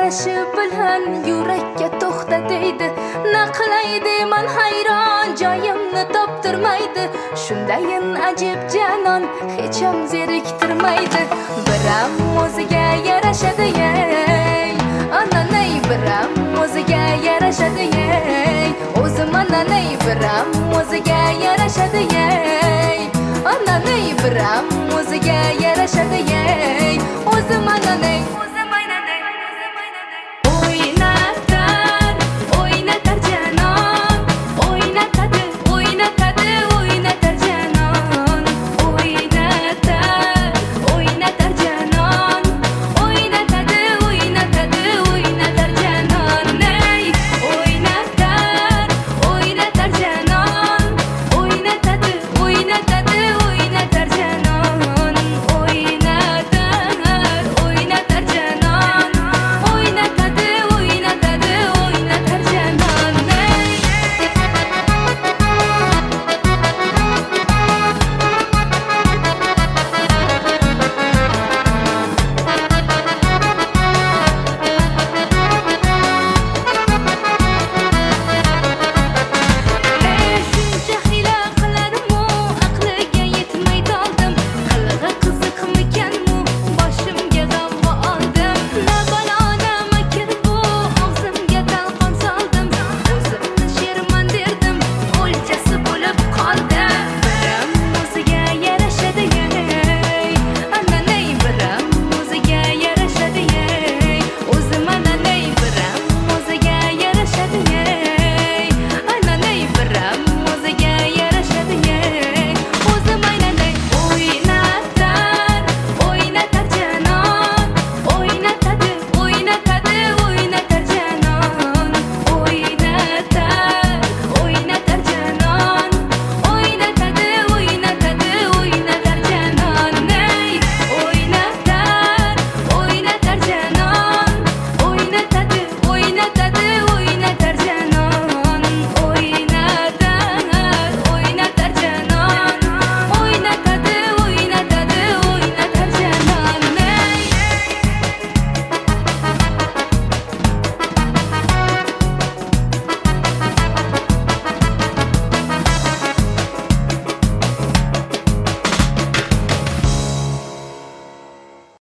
qarashi bilan yurakka to'xta deydi. Naqlaydi man hayron, joyimni toptirmaydi. Shundayin ajib janon hech ham zeriktirmaydi. Biram o'ziga yarashadi ey, ananay biram o'ziga yarashadi ey. O'zim ananay biram o'ziga yarashadi ey, ananay biram o'ziga yarashadi ey. O'zim ananay